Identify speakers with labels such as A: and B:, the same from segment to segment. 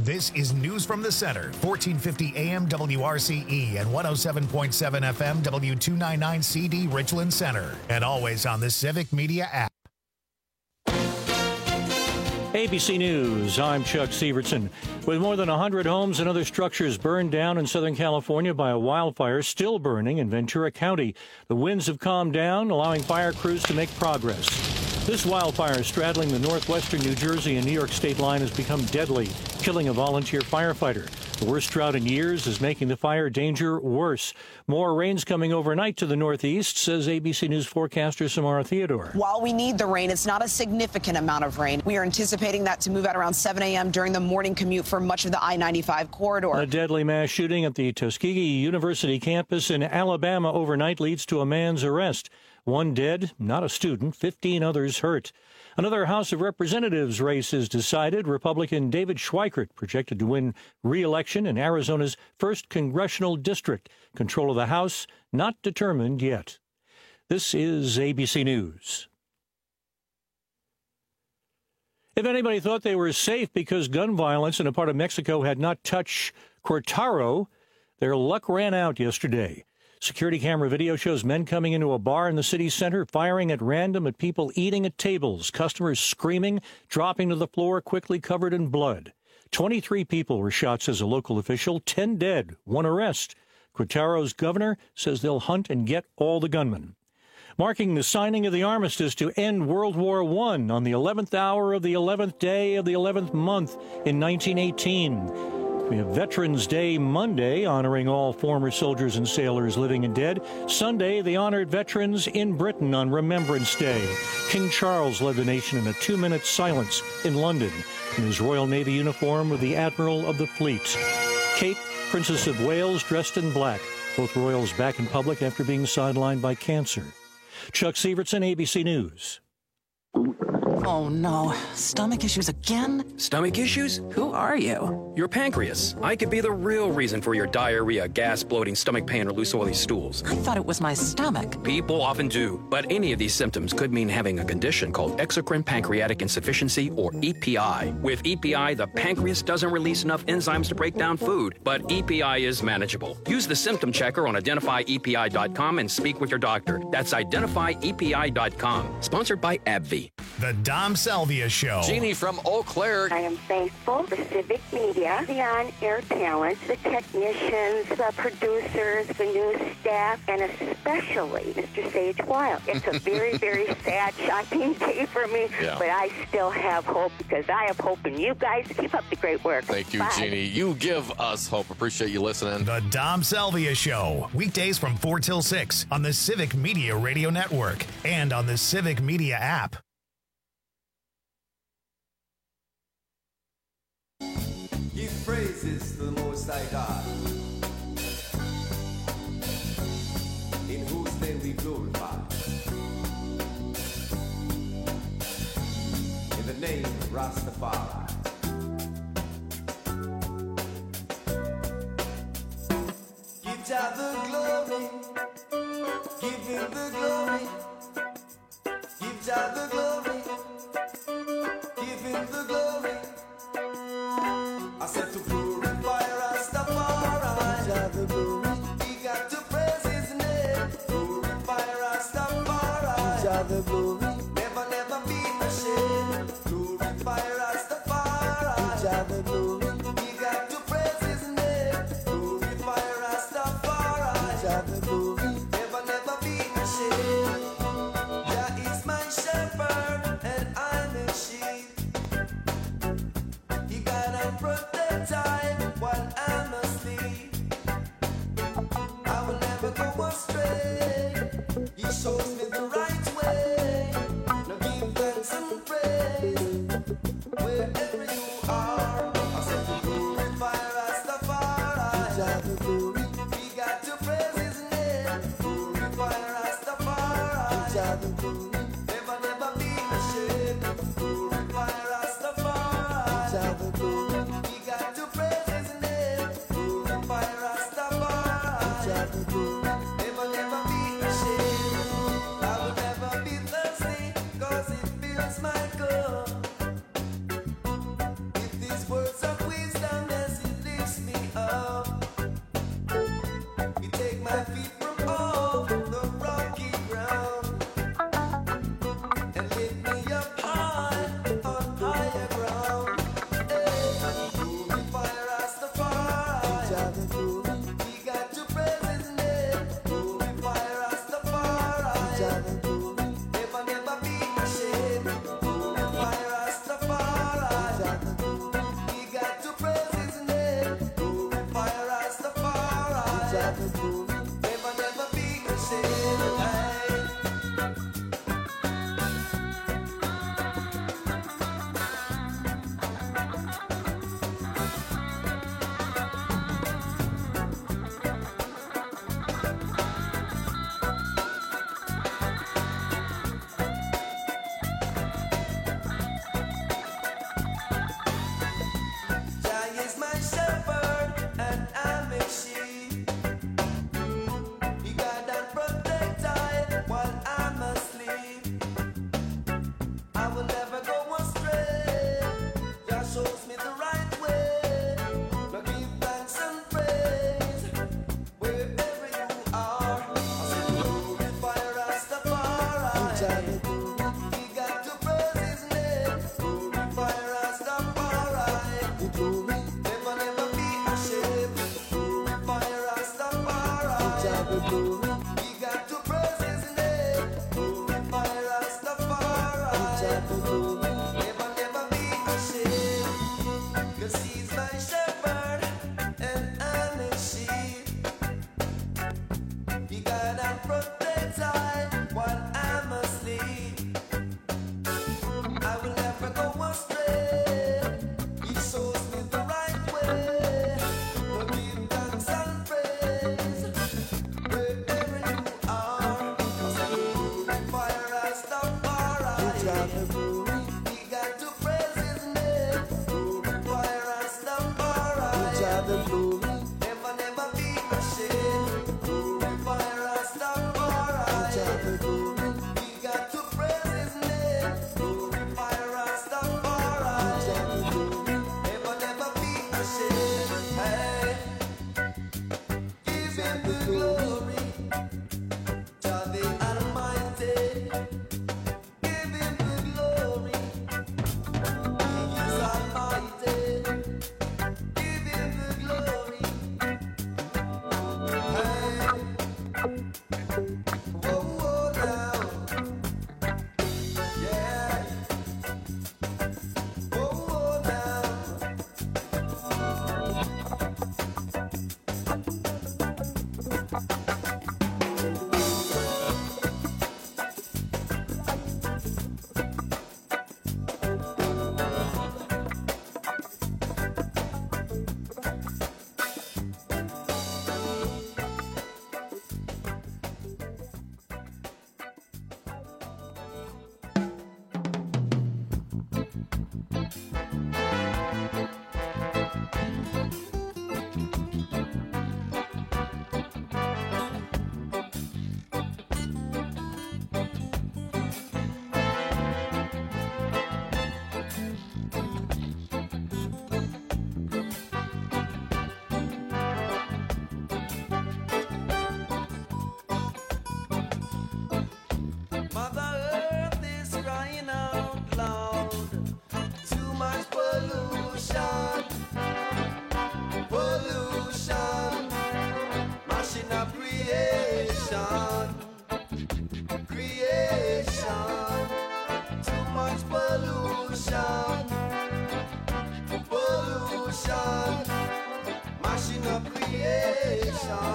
A: This is News from the Center, 1450 AM WRCE and 107.7 FM W299 CD Richland Center, and always on the Civic Media app.
B: ABC News, I'm Chuck Severson. With more than 100 homes and other structures burned down in Southern California by a wildfire still burning in Ventura County, the winds have calmed down, allowing fire crews to make progress. This wildfire straddling the northwestern New Jersey and New York state line has become deadly, killing a volunteer firefighter. The worst drought in years is making the fire danger worse. More rain's coming overnight to the northeast, says ABC News forecaster Samara Theodore.
C: While we need the rain, it's not a significant amount of rain. We are anticipating that to move out around 7 a.m. during the morning commute for much of the I-95 corridor.
B: A deadly mass shooting at the Tuskegee University campus in Alabama overnight leads to a man's arrest. One dead, not a student, 15 others hurt. Another House of Representatives race is decided. Republican David Schweikert projected to win re-election in Arizona's 1st congressional district. Control of the House not determined yet. This is ABC News. If anybody thought they were safe because gun violence in a part of Mexico had not touched Querétaro, their luck ran out yesterday. Security camera video shows men coming into a bar in the city center, firing at random at people eating at tables, customers screaming, dropping to the floor, quickly covered in blood. 23 people were shot, says a local official, 10 dead, 1 arrest. Querétaro's governor says they'll hunt and get all the gunmen. Marking the signing of the armistice to end World War I on the 11th hour of the 11th day of the 11th month in 1918. We have Veterans Day Monday, honoring all former soldiers and sailors living and dead. Sunday, they honored veterans in Britain on Remembrance Day. King Charles led the nation in a 2-minute silence in London in his Royal Navy uniform with the Admiral of the Fleet. Kate, Princess of Wales, dressed in black. Both royals back in public after being sidelined by cancer. Chuck Severson, ABC News.
D: Oh, no. Stomach issues again?
E: Stomach issues?
D: Who are you?
E: Your pancreas. I could be the real reason for your diarrhea, gas, bloating, stomach pain, or loose oily stools.
D: I thought it was my stomach.
E: People often do, but any of these symptoms could mean having a condition called exocrine pancreatic insufficiency, or EPI. With EPI, the pancreas doesn't release enough enzymes to break down food, but EPI is manageable. Use the symptom checker on identifyepi.com and speak with your doctor. That's identifyepi.com. Sponsored by AbbVie.
A: The Dom Salvia Show.
F: Jeannie from Eau Claire.
G: I am thankful for Civic Media, the on-air talent, the technicians, the producers, the news staff, and especially Mr. Sage Wild. It's a very, very sad, shocking day for me, but I still have hope because I have hope in you guys. Keep up the great work.
F: Thank you,
G: Bye.
F: Jeannie. You give us hope. Appreciate you listening.
A: The Dom Salvia Show. Weekdays from 4 till 6 on the Civic Media Radio Network and on the Civic Media app.
H: Give praises to the Most High God, in whose name we glorify. In the name of Rastafari. Give Jah the glory, give Him the glory, give Jah the glory, give Him the glory. I said to glorify Rastafari, Jah the glory. We got to praise His name. Glorify Rastafari, Jah the glory. Never, never be ashamed. Glorify Rastafari, Jah the glory. We got to praise His name. Glorify Rastafari, Jah the glory. Never, never be ashamed. Jah is my shepherd and I'm His sheep. He guide and protect time while I'm asleep. I will never go astray. He shows me the right way. Now give thanks and praise wherever you are. I said to glorify Rastafari, Jah the glory. We got to praise His name. Glorify Rastafari, Jah the glory. Never, never be ashamed. Glorify Rastafari, Jah the glory. We got to praise glory. Never, never be ashamed. Glorify Rastafari. Give Jah the glory. We got to praise His name. Glorify Rastafari. Give Jah the glory. Never, never be ashamed. 'Cause He's my shepherd and I'm His sheep. He guides and protects I while I'm asleep. I will never go astray. He shows me the right way. But give thanks and praise wherever you are. 'Cause glorify Rastafari. We got to praise His name. Glorify Rastafari. Never, never be ashamed. Glorify Rastafari. We got to praise His name. Glorify Rastafari. Never, never be ashamed. Hey, give Him the glory. Jah the Almighty. Give Him the glory. He is Almighty. Give Him the glory. Hey, whoa, whoa, now. Yeah. Whoa, whoa, now. Mother Earth is crying out loud. Too much pollution, pollution, mashing up creation, creation. Too much pollution, pollution, mashing up creation,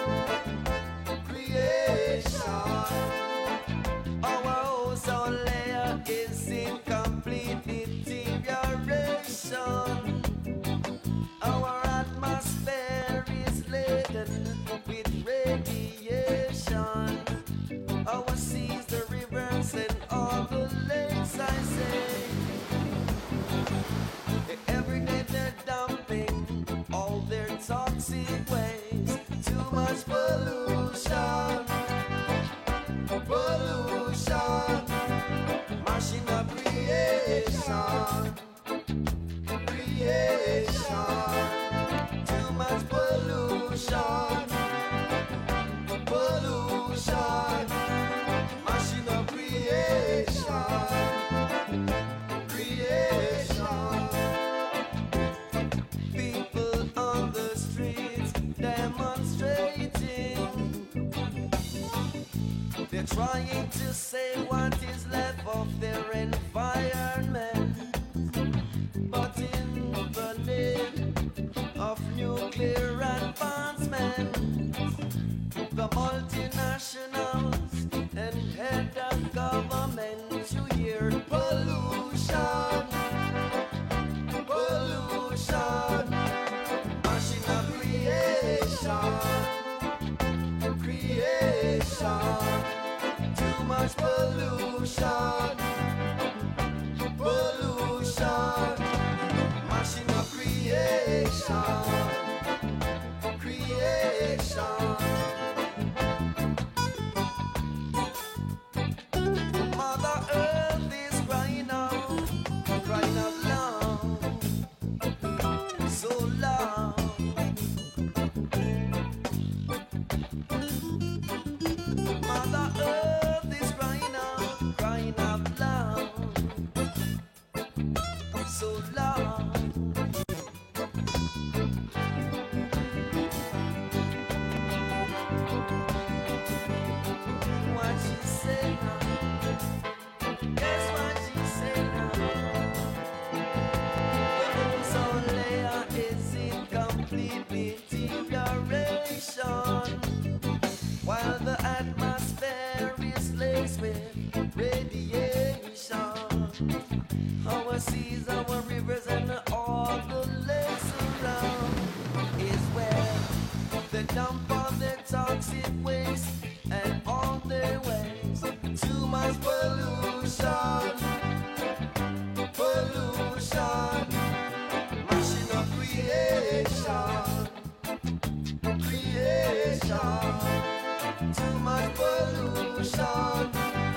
H: creation. Our ozone layer is in complete deterioration. Our atmosphere is laden with radiation. Our seas, the rivers, and all the lakes, I say. Every day they're dumping all their toxic waste. Too much pollution. Pollution, mashing up creation, creation. Too much pollution, pollution, mashing up creation, creation. People on the streets demonstrating. They're trying to say what is left of their environment, but in the name of nuclear advancement, the multinationals and head of government to hear pollution, pollution, mashing up creation, creation. Too much pollution, pollution, mashing up creation, creation. Mother Earth is crying out loud, so loud. Mother Earth is crying out loud, so loud. dump all their toxic waste and all their ways. Too much pollution, pollution, mashing up creation, creation. Too much pollution,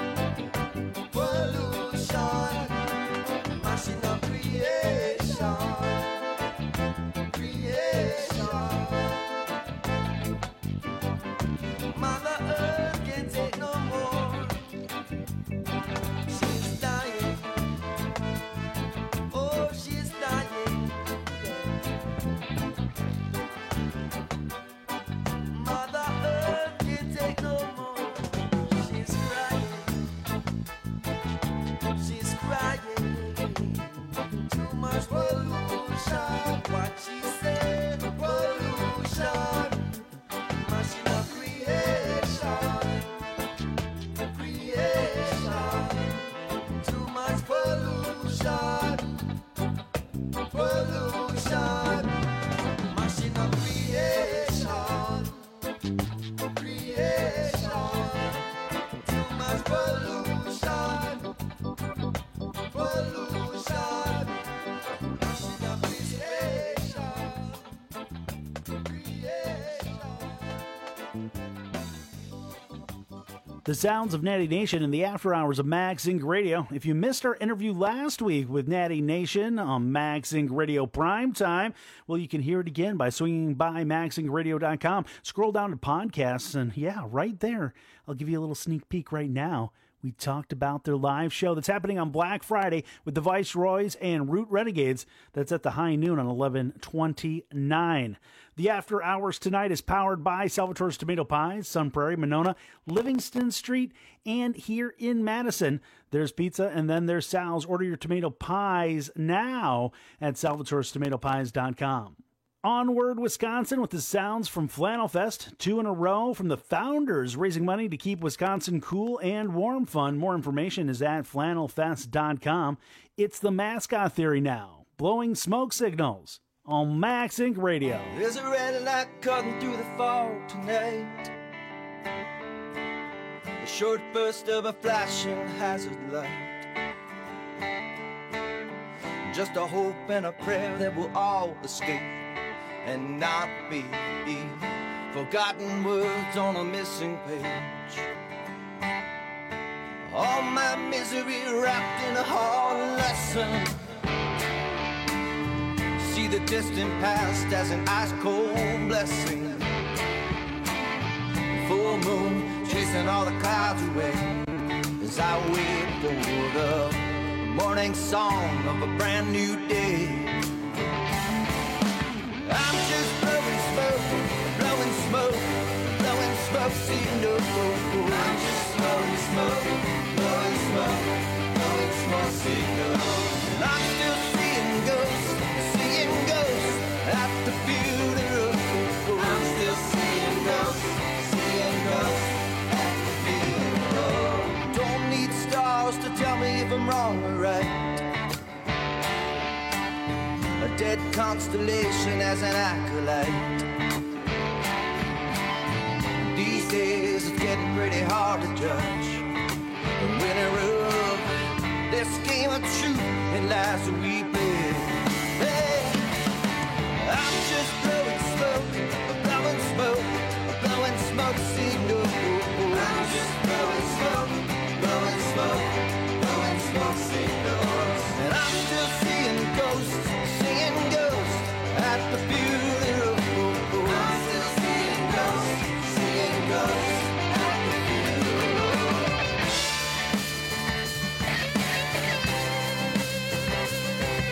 H: pollution, mashing up creation, creation. Mother Earth can't take no more. She's dying. Oh, she's dying. Mother Earth can't take no more. She's crying. She's crying. Too much pollution. What she said, pollution. Mashing up creation, creation. Too much pollution, pollution. Mashing up creation, creation. Too much pollution, pollution. Mashing up creation, creation.
I: The sounds of Natty Nation in the after hours of Mag Zinc Radio. If you missed our interview last week with Natty Nation on Mag Zinc Radio Primetime, well, you can hear it again by swinging by magzincradio.com. Scroll down to podcasts, and yeah, right there, I'll give you a little sneak peek right now. We talked about their live show that's happening on Black Friday with the Viceroys and Root Renegades. That's at the high noon on 11/29. The After Hours tonight is powered by Salvatore's Tomato Pies, Sun Prairie, Monona, Livingston Street, and here in Madison. There's pizza, and then there's Sal's. Order your tomato pies now at salvatorestomatopies.com. Onward, Wisconsin, with the sounds from Flannel Fest. 2 in a row from the founders, raising money to keep Wisconsin cool and warm. Fun. More information is at flannelfest.com. It's the mascot theory now. Blowing smoke signals on Mag Zinc Radio.
H: There's a red light cutting through the fog tonight. The short burst of a flashing hazard light. Just a hope and a prayer that we'll all escape and not be forgotten words on a missing page. All my misery wrapped in a hard lesson. See the distant past as an ice-cold blessing. Full moon chasing all the clouds away as I wait for the morning song of a brand new day. I'm just blowing smoke, blowing smoke, blowing smoke, see no. I'm just blowing smoke, blowing smoke, blowing smoke, see no. And I'm still seeing ghosts at the funeral. I'm still seeing ghosts at the funeral. Don't need stars to tell me if I'm wrong or right. A dead constellation as an acolyte. These days it's getting pretty hard to judge the winner of this game of truth and lies that we play. Hey, I'm just blowing smoke, blowing smoke, blowing smoke, see no. I'm just blowing smoke, blowing smoke, blowing smoke, see no. And I'm still seeing ghosts at the funeral. I'm still seeing ghosts at the funeral.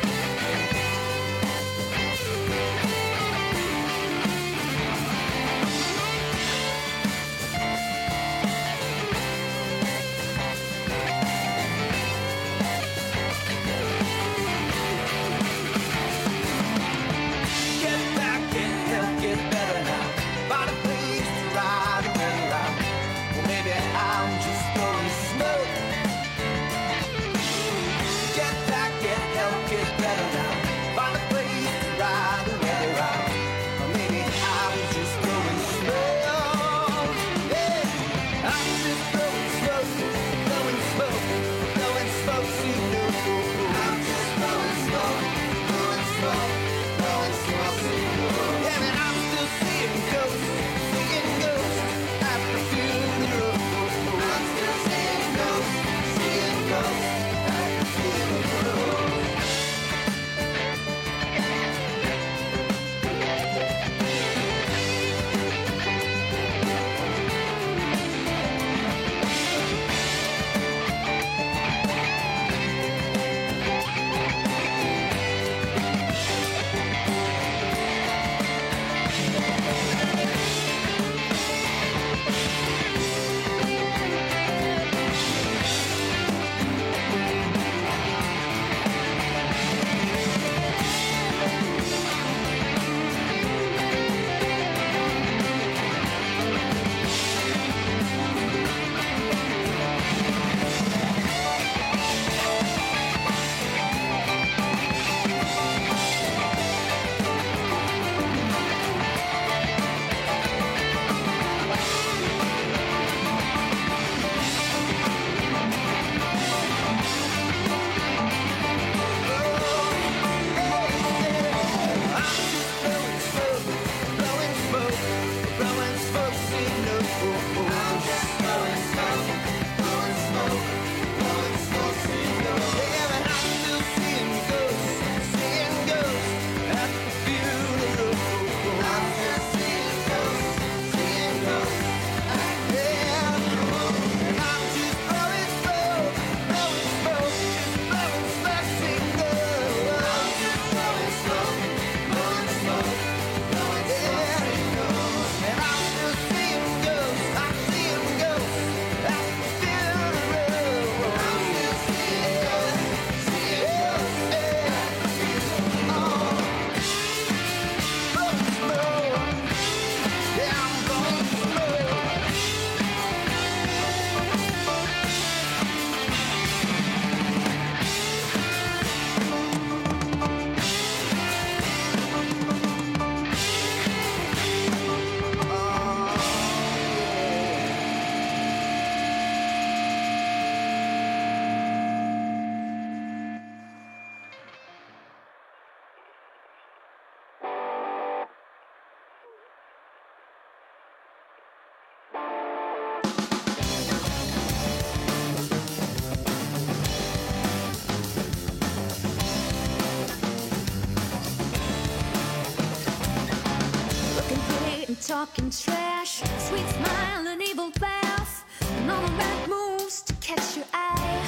J: talking trash, sweet smile and evil laugh, and all the right moves to catch your eye.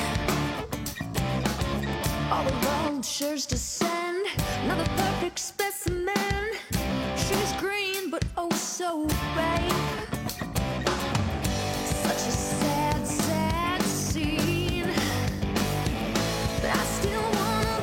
J: All the vultures descend, another perfect specimen. She's green but oh so bright. Such a sad, sad scene, but I still wanna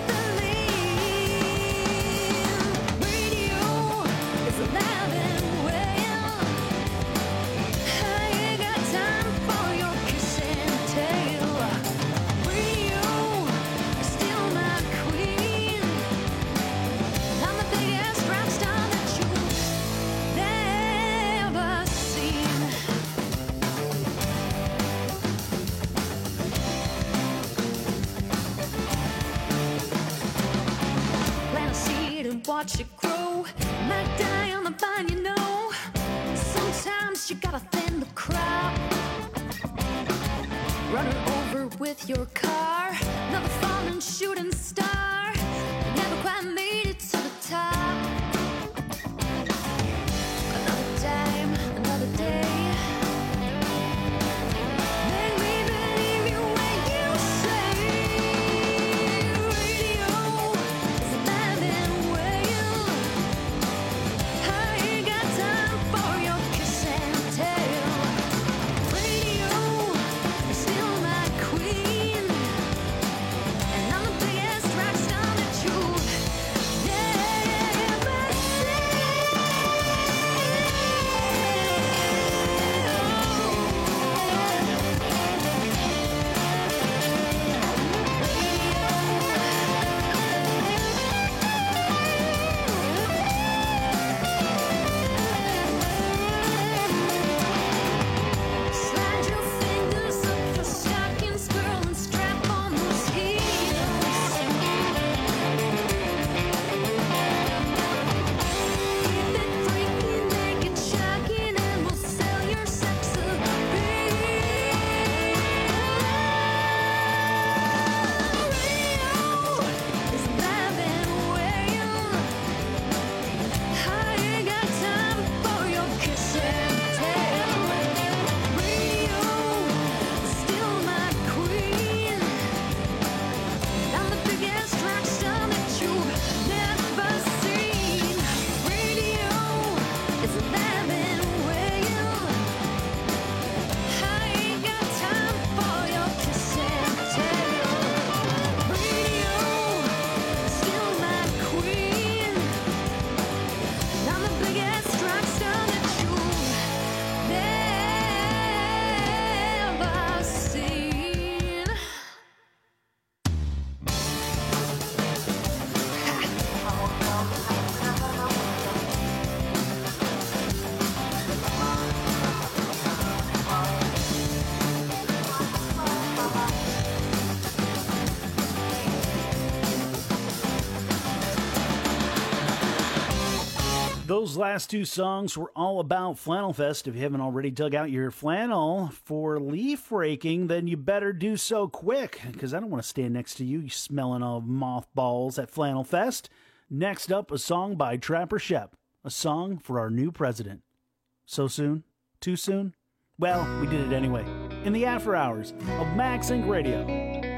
J: believe. Radio is alive and well. I ain't got time for your kiss and tell. Radio is still my queen. I'm the biggest rock star that you've never seen. Plant a seed and watch it grow. Might die on the vine, you know. Sometimes you gotta thin the crop. Run her over with your car. Another falling shooting star. Never quite made it to the top. Another time, another day. Make me believe you when you say radio is alive and well. I ain't got time for your kiss and tell. Radio is still my queen, and I'm the biggest rock star that you've never Slide your fingers up your stockings, girl, and strap on those heels. Keep it freaky, make it shocking, and we'll sell your sex appeal. Radio is alive and well. I ain't got time for your kiss and tell. Radio is still my queen. I'm the biggest rock star that you've never seen. Radio is alive and well. I ain't got time for your kiss and tell. Radio is still my queen. I'm the biggest rock star that you've never seen.
I: Those last two songs were all about Flannel Fest. If you haven't already dug out your flannel for leaf raking, then you better do so quick, because I don't want to stand next to you smelling of mothballs at Flannel Fest. Next up, a song by Trapper Shep, a song for our new president. So soon? Too soon? Well, we did it anyway. In the after hours of Max Inc. Radio.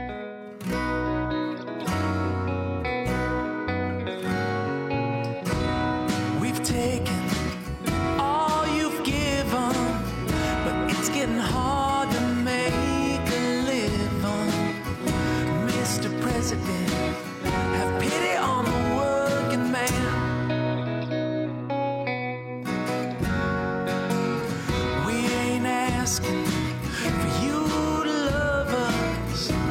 H: We've taken all you've given, but it's getting hard to make a living. Mr. President, have pity on the working man. We ain't asking for you to love us.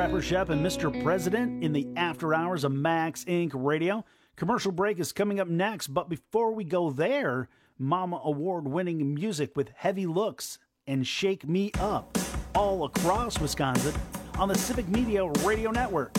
I: Rapper Chef and Mr. President in the after hours of Max Inc. Radio. Commercial break is coming up next, but before we go there, Mama Award-winning music with Heavy Looks and Shake Me Up all across Wisconsin on the Civic Media Radio Network.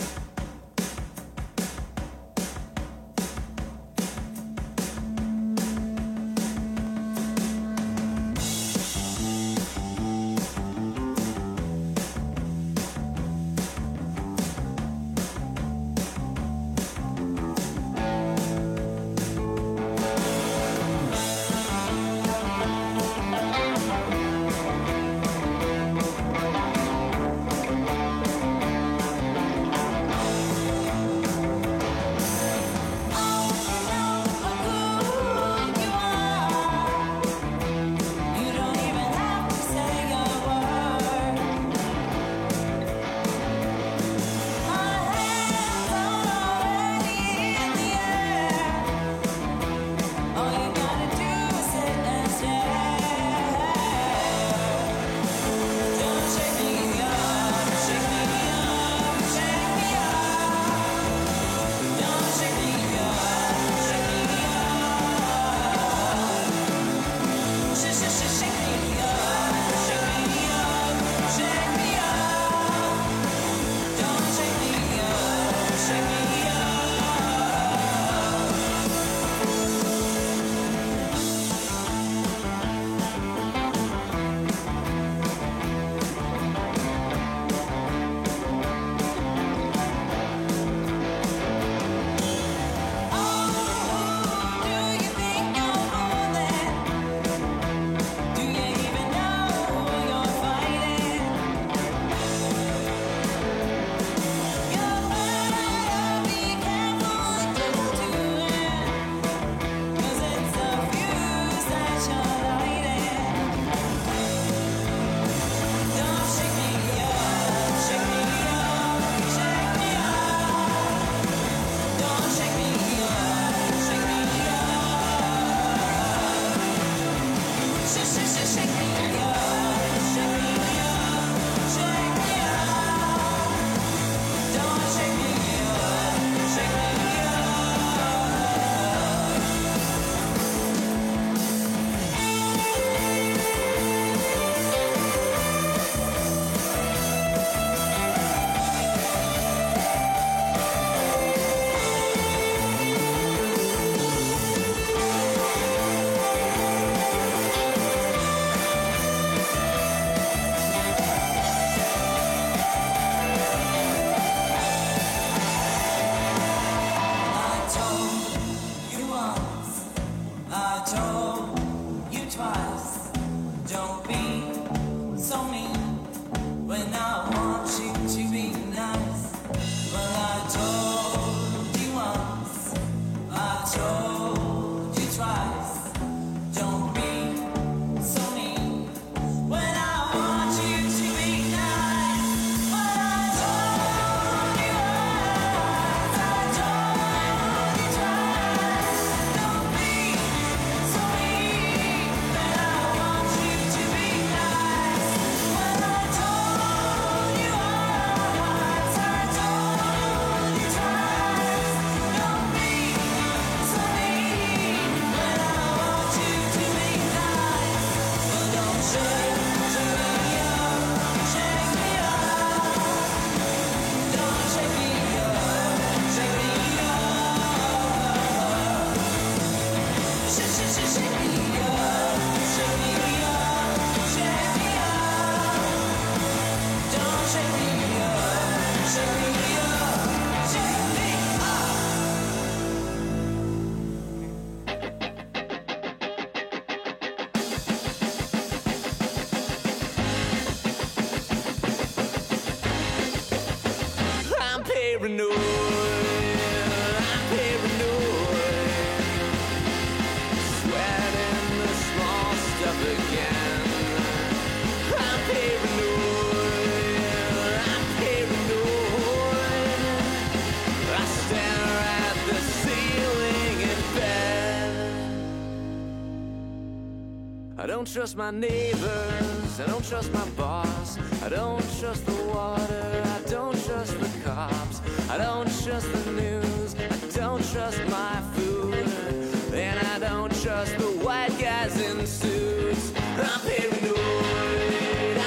H: don't trust my neighbors, I don't trust my boss, I don't trust the water, I don't trust the cops, I don't trust the news, I don't trust my food, and I don't trust the white guys in suits. I'm paranoid,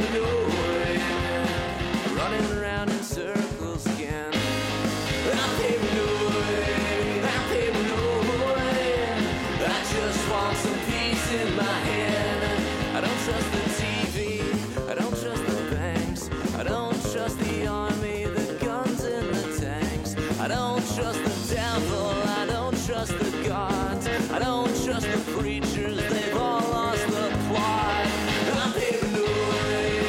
H: running around in circles again. I'm paranoid, I just want some peace in my head. I don't trust the TV, I don't trust the banks, I don't trust the army, the guns and the tanks. I don't trust the devil, I don't trust the gods, I don't trust the preachers, they've all lost the plot. I'm paranoid,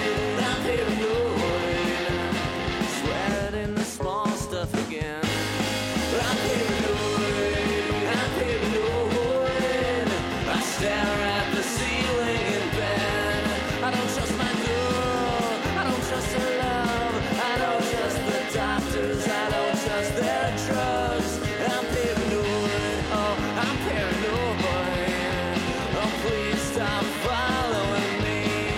H: sweating in the small stuff again. I'm paranoid, I stare at the ceiling in bed. I don't trust my girl, I don't trust her love, I don't trust the doctors, I don't trust their drugs. I'm paranoid, oh, I'm paranoid. Oh, please stop following me.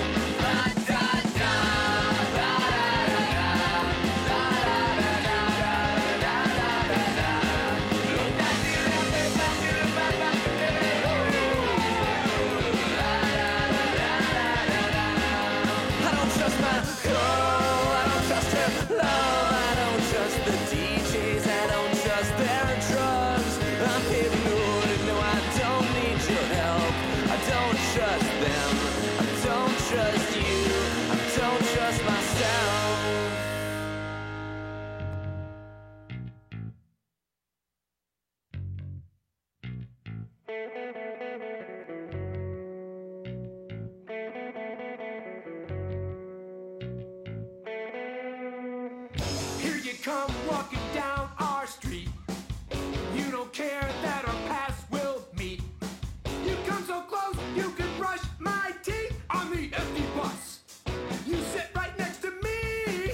H: I don't trust my girl, I don't trust her love, I don't trust the DJs, I don't trust their drugs. I'm paranoid, no, I don't need your help. I don't trust them, I don't trust you, I don't trust myself.
K: Here you come walking down our street. You don't care that our paths will meet. You come so close, you can brush my teeth on the empty bus. You sit right next to me.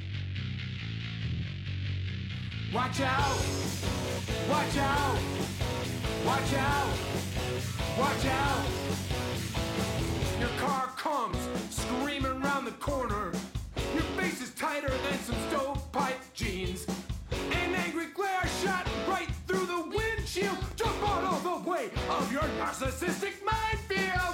K: Watch out, watch out, watch out, watch out. Your car comes screaming around the corner. Your face is tighter than some stovepipe jeans. An angry glare shot right through the windshield. Jump out of the way of your narcissistic minefield.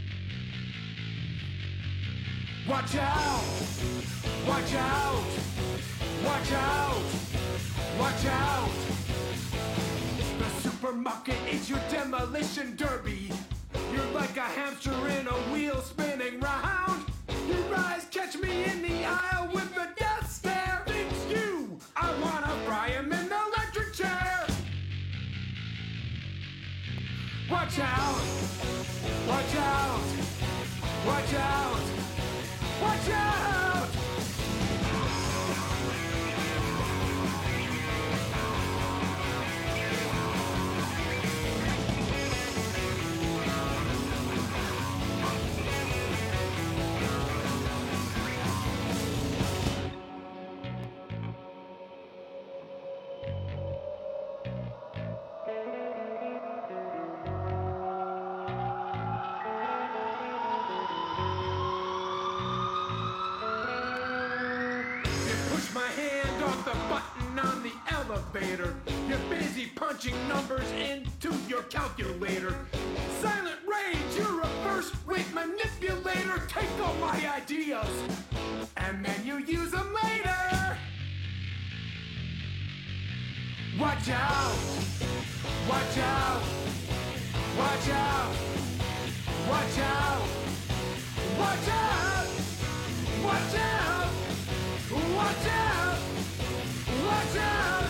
K: Watch out, watch out, watch out, watch out. The supermarket is your demolition derby. You're like a hamster in a wheel spinning round. Your eyes catch me in the aisle with the death stare. Thinks you, I wanna fry him in the electric chair. Watch out, watch out, watch out, watch out. Elevator. You're busy punching numbers into your calculator. Silent rage, you're a first-rate manipulator. Take all my ideas, and then you use them later. Watch out, watch out, watch out, watch out, watch out, watch out, watch out, watch out.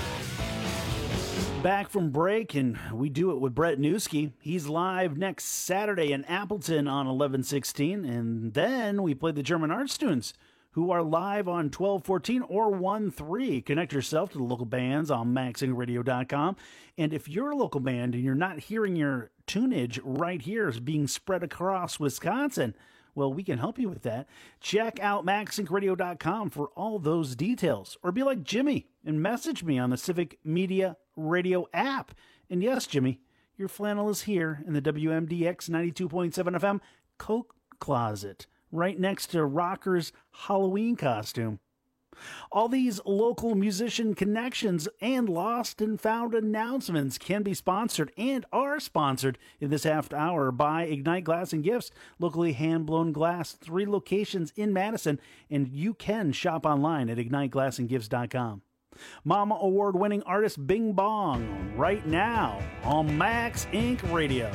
I: Back from break, and we do it with Brett Newski. He's live next Saturday in Appleton on 11/16, and then we play the German art students, who are live on 12/14 or 1/3. Connect yourself to the local bands on maxingradio.com, and if you're a local band and you're not hearing your tunage right here is being spread across Wisconsin, well, we can help you with that. Check out maxingradio.com for all those details, or be like Jimmy and message me on the Civic Media Radio app. And yes, Jimmy, your flannel is here in the WMDX 92.7 FM coat closet, right next to Rocker's Halloween costume. All these local musician connections and lost and found announcements can be sponsored and are sponsored in this half hour by Ignite Glass and Gifts, locally hand-blown glass, 3 locations in Madison, and you can shop online at IgniteGlassandGifts.com. Mama Award-winning artist Bing Bong, right now on Max Inc. Radio.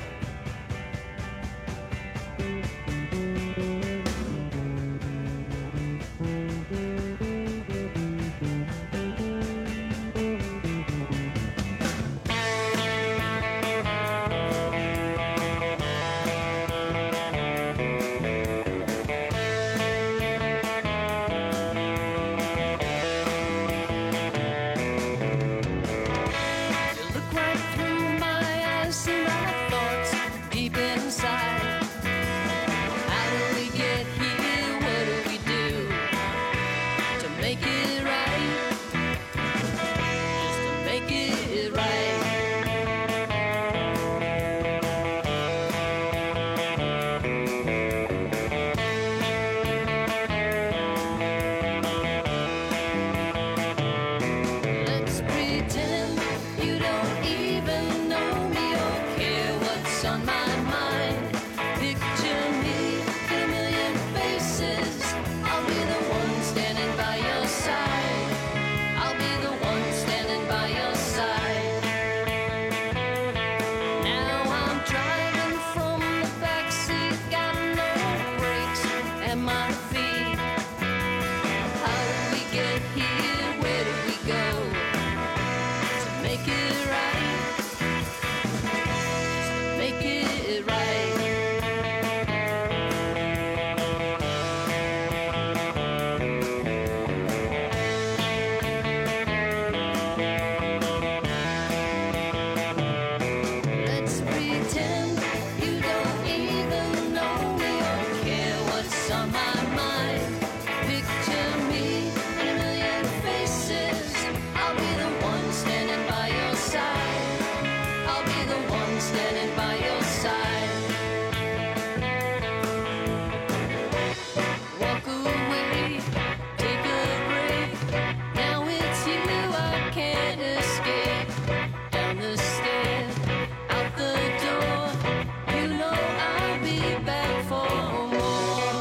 J: Look right through my eyes, see my thoughts deep inside. How do we get here? What do we do to make it right? Just to make it right. Let's pretend you don't even know me or care what's on my mind. Picture me in a million faces. I'll be the one standing by your side. I'll be the one standing by your side. Now I'm driving from the backseat, got no brakes at my feet. How do we get here? Where do we go to make it right? To make it right. Let's pretend you don't even know me or care what's on my mind. Picture me in a million faces. I'll be the one standing by your side. I'll be the one standing by your side. Walk away, take a break. Now it's you, I can't escape. Down the stairs, out the door. You know I'll be back for more.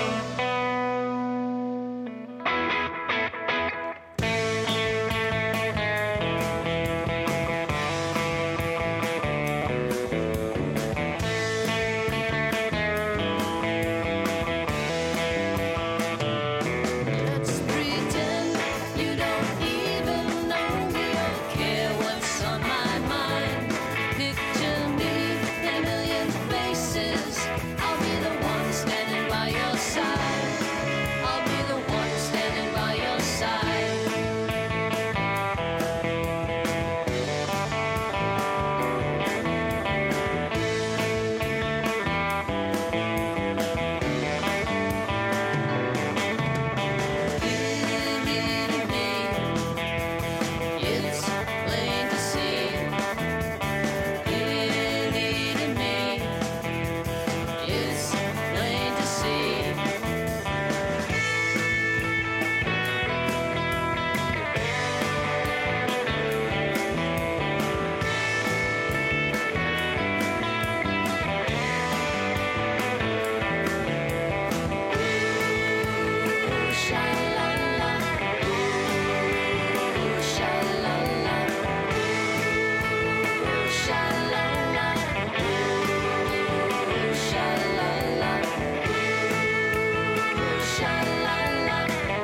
J: Let's pretend you don't even know me or care what's on my mind. Picture me in a million faces. I'll be the one standing by your side. I'll be the one standing by your side. It's plain to see. Clearly to me, it's plain to see. Ooh, sha-la-la. Ooh, sha-la-la. Ooh, sha-la-la. Ooh, sha-la-la. Ooh, sha-la-la.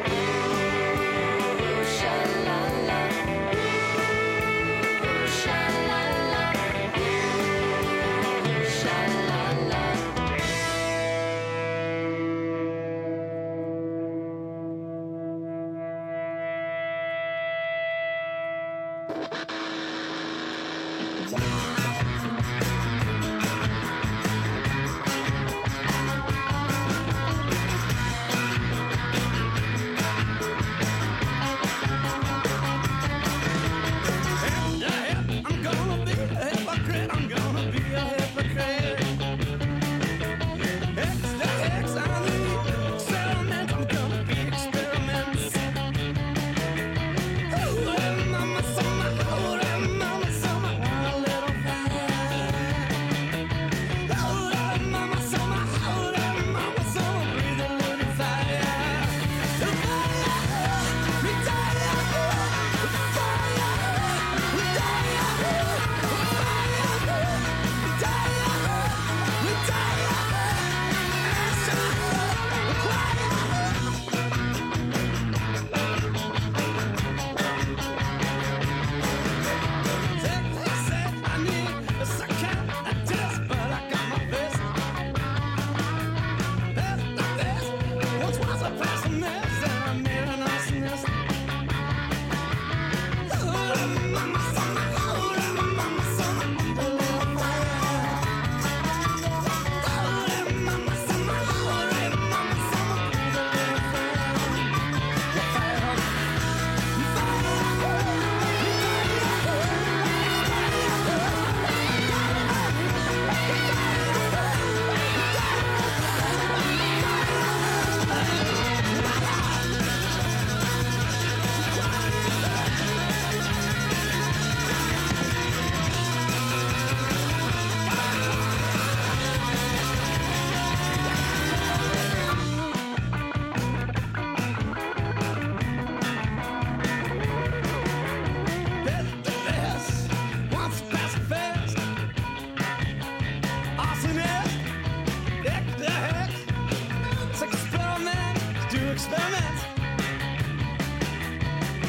J: Ooh, sha-la-la. Ooh, sha-la-la. Ooh, sha-la-la.
K: I'm gonna be a hypocrite. I'm gonna be a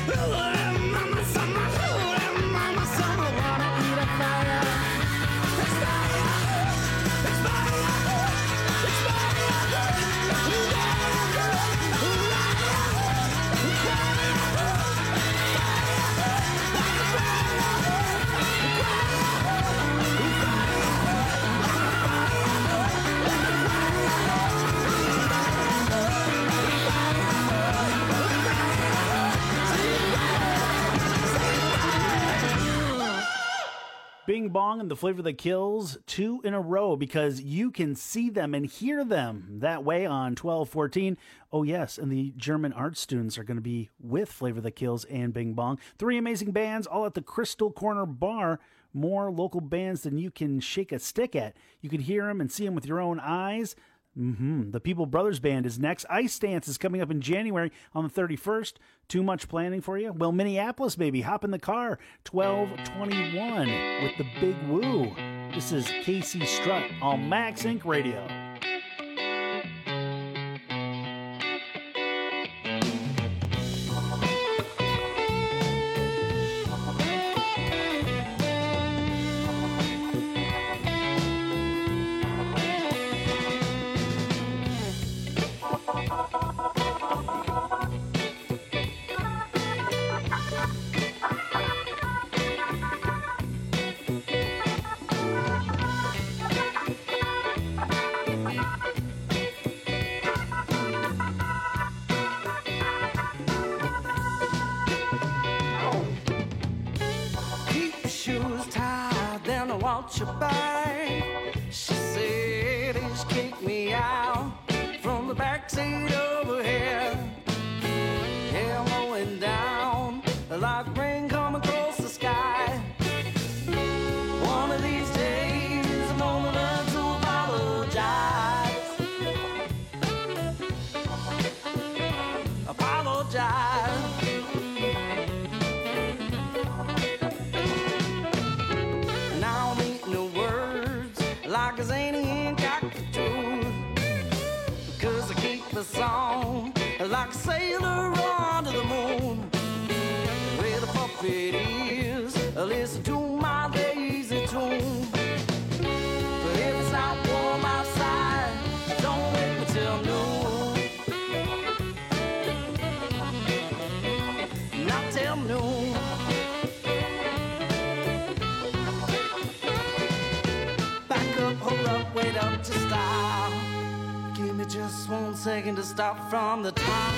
J: Mama summer, mama summer, wanna eat a fire. It's fire, it's fire, it's
I: Bing Bong and the Flavor That Kills, 2 in a row, because you can see them and hear them that way on 1214. Oh, yes, and the German art students are going to be with Flavor That Kills and Bing Bong. 3 amazing bands, all at the Crystal Corner Bar. More local bands than you can shake a stick at. You can hear them and see them with your own eyes. The People Brothers Band is next. Ice Dance is coming up in January on the 31st. Too much planning for you? Well, Minneapolis, baby. Hop in the car. 1221 with the Big Woo. This is Casey Strutt on Max Inc. Radio.
J: keep your shoes tied, then I want you back. She said and she kicked me out from the backseat over here. Yeah, I'm going down like rain coming across the sky. One of these days I'm gonna learn to apologize. Apologize. Now I'm eating the words like a zany and cockatoo, because I keep the song like a sailor under the moon. Where the puppet is, listen to my lazy tune. But if it's not warm outside, don't wait until noon. Not till noon. Back up, hold up, wait up to stop. Give me just 1 second to stop from the top.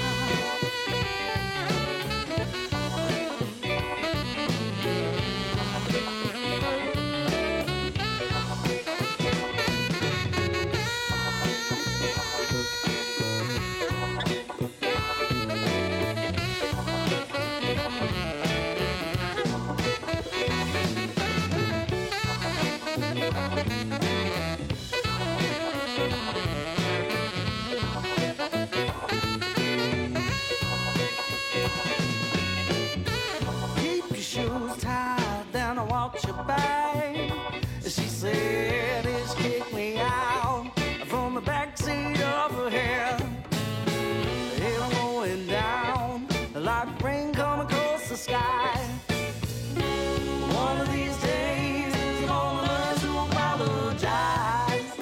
J: Keep your shoes tied, then I want you back. She said it's kicked me out from the backseat of her hair. Here I'm going down like rain coming across the sky. One of these days I'm gonna learn to apologize.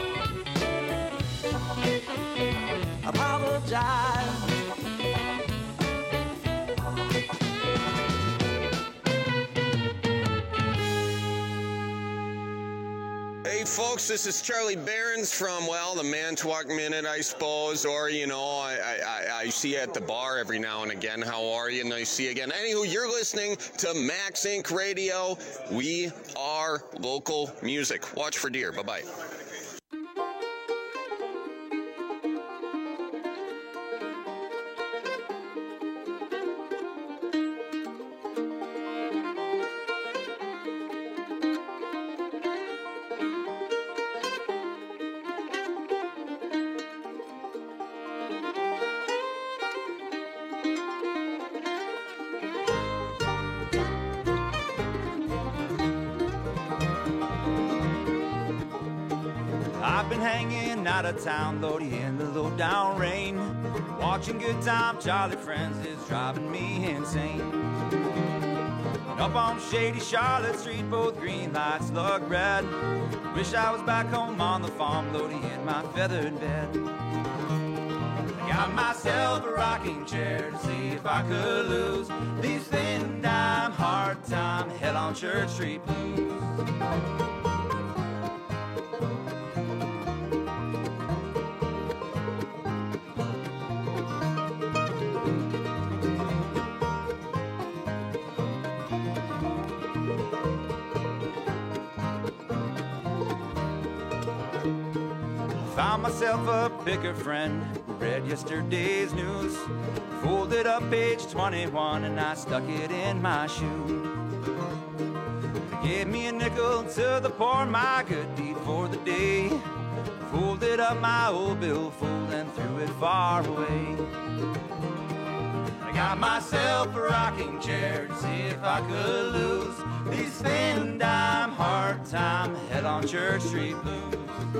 J: Apologize.
L: Hey folks, this is Charlie Behrens from, well, the Manitowoc Minute, I suppose, or, you know, I see you at the bar every now and again. How are you? Nice to see you again. Anywho, you're listening to Max Inc. Radio. We are local music. Watch for deer. Bye-bye.
M: been hanging out of town, Lodi, in the low down rain. Watching Good Time Charlie Friends is driving me insane. And up on shady Charlotte Street, both green lights look red. Wish I was back home on the farm, Lodi, in my feathered bed. I got myself a rocking chair to see if I could lose these thin dime, hard time, hell on Church Street blues. Found myself a picker friend who read yesterday's news. Folded up page 21 and I stuck it in my shoe. Gave me a nickel to the poor, my good deed for the day. Folded up my old billfold and threw it far away. I got myself a rocking chair to see if I could lose these thin dime, hard time, head on Church Street blues.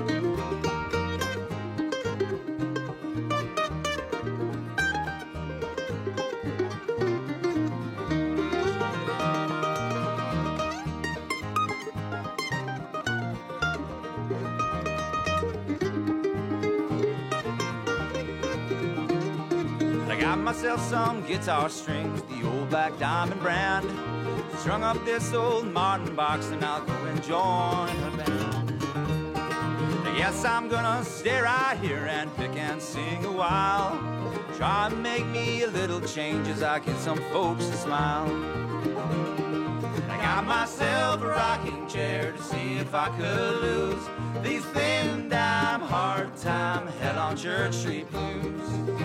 M: Myself some guitar strings, the old Black Diamond brand. Strung up this old Martin box and I'll go and join a band. I guess I'm gonna stay right here and pick and sing a while. Try and make me a little change as I get some folks to smile. I got myself a rocking chair to see if I could lose these thin dime, hard time, hell on Church Street blues.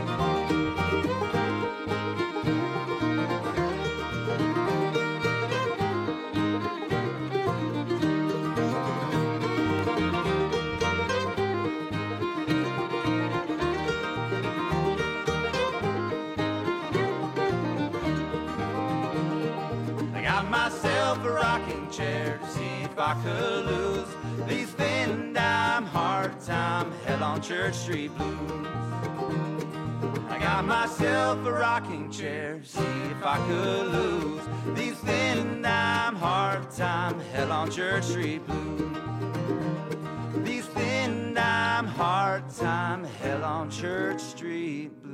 M: Myself a rocking chair to see if I could lose these thin dime, hard time, hell on Church Street blues. I got myself a rocking chair to see if I could lose these thin dime, hard time, hell on Church Street blues. These thin dime, hard time, hell on Church Street blues.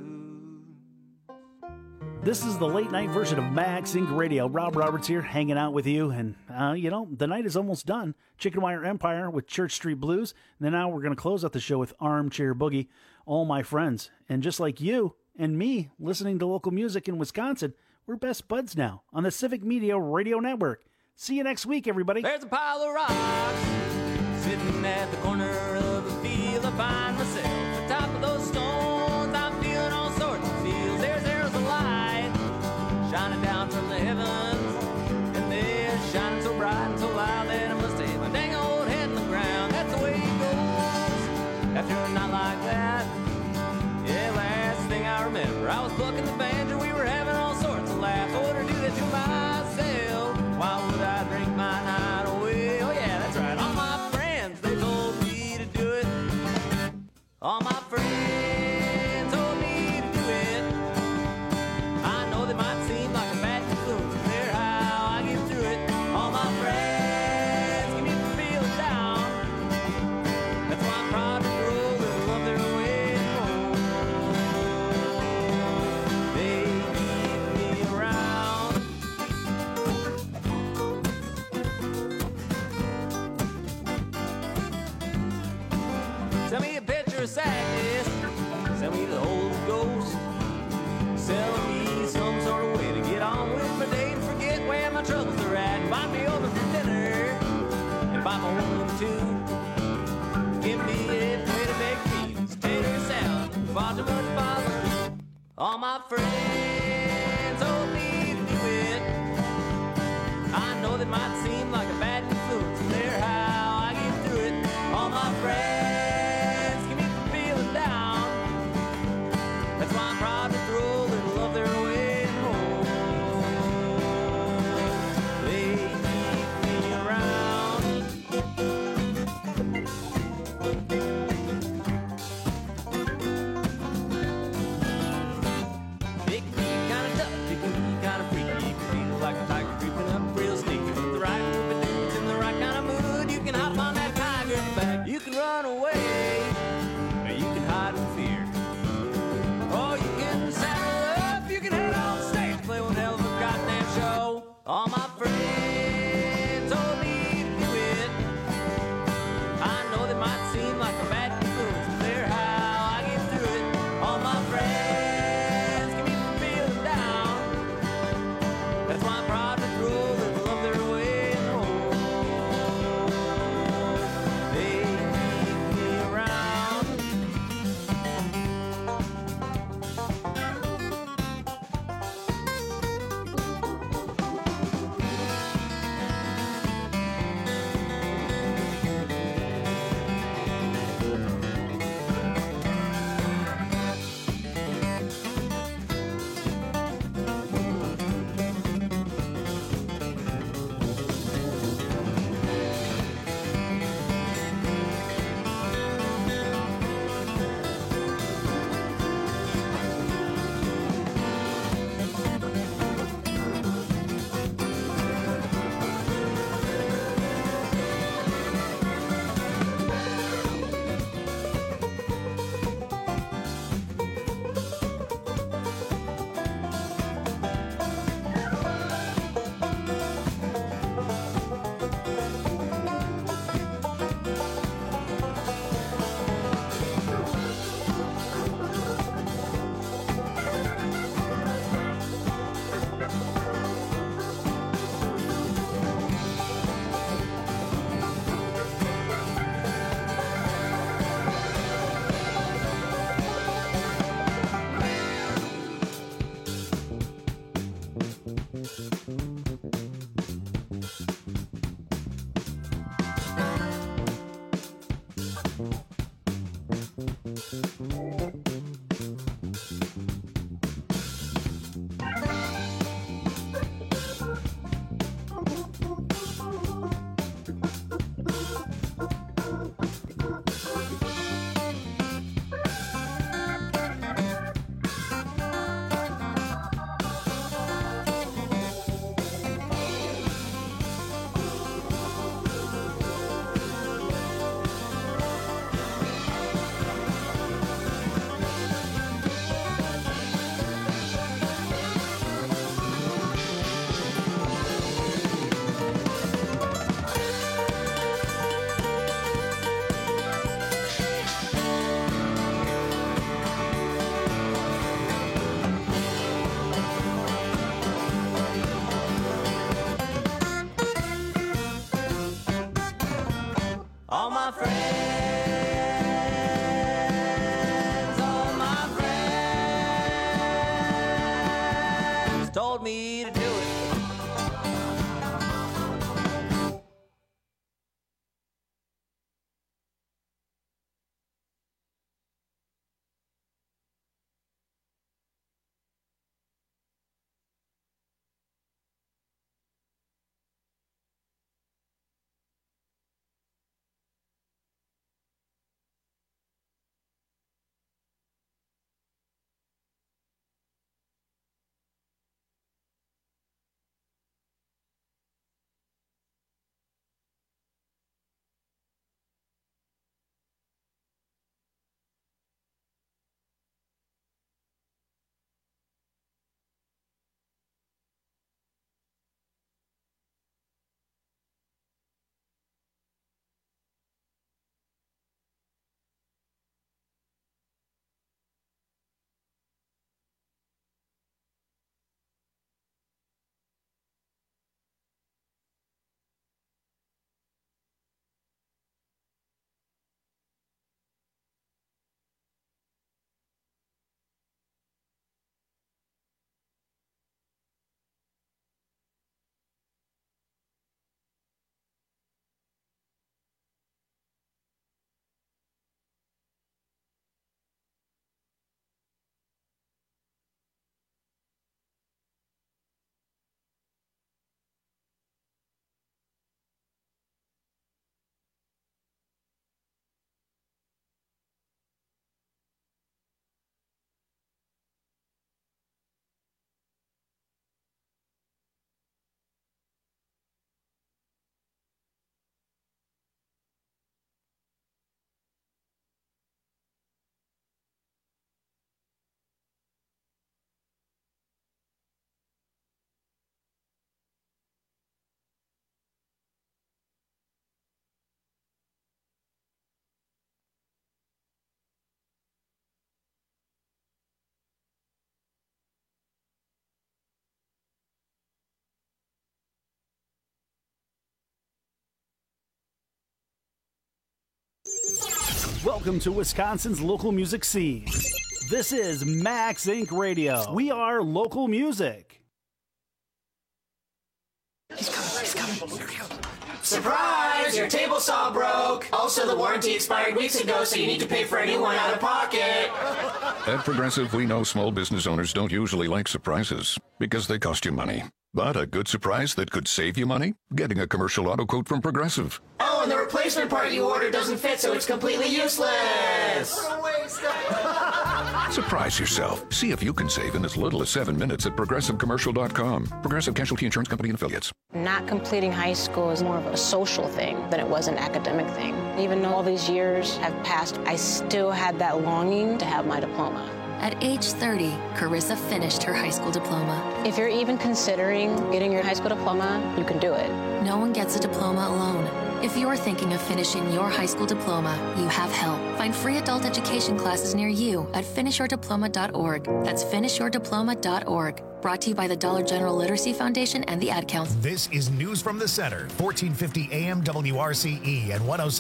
I: This is the late night version of Max Inc. Radio. Rob Roberts here, hanging out with you. And, the night is almost done. Chicken Wire Empire with Church Street Blues. And then now we're going to close out the show with Armchair Boogie, All My Friends. And just like you and me listening to local music in Wisconsin, we're best buds now on the Civic Media Radio Network. See you next week, everybody.
N: There's a pile of rocks sitting at the corner of the field. I find myself atop of those stones. I'm feeling all sorts of feels. There's a light shining down from the heavens, and they're shining so bright and so loud that I must take my dang old head in the ground. That's the way it goes after a night like that. Yeah, last thing I remember, I was plucking the banjo, we were having all sorts of laughs. I wouldn't do that to myself. Why would I drink my night away? Oh yeah, that's right. All my friends, they told me to do it. All my friends told me to do it. I know they might seem like a bad influence, but they're how I get through it. All my friends give me the feeling down. That's why I'm proud to roll the All my friends told me to do it. I know they might seem like a bad influence, but they're how I get through it. All my friends keep me from feeling down. That's why I'm proud to throw them love their way and hold. They keep me around.
I: Welcome to Wisconsin's local music scene. This is Max Inc. Radio. We are local music.
O: He's coming. Here we go. Surprise! Your table saw broke. Also, the warranty expired weeks ago, so you need to pay for a new one out of pocket.
P: At Progressive, we know small business owners don't usually like surprises because they cost you money. But a good surprise that could save you money? Getting a commercial auto quote from Progressive.
O: Oh, and the replacement part you ordered doesn't fit, so it's completely useless. What a waste.
P: Surprise yourself. See if you can save in as little as 7 minutes at ProgressiveCommercial.com. Progressive Casualty Insurance Company and Affiliates.
Q: Not completing high school is more of a social thing than it was an academic thing. Even though all these years have passed, I still had that longing to have my diploma.
R: At age 30, Carissa finished her high school diploma.
Q: If you're even considering getting your high school diploma, you can do it.
R: No one gets a diploma alone. If you're thinking of finishing your high school diploma, you have help. Find free adult education classes near you at finishyourdiploma.org. That's finishyourdiploma.org. Brought to you by the Dollar General Literacy Foundation and the Ad Council.
A: This is News from the Center, 1450 AM WRCE and 107.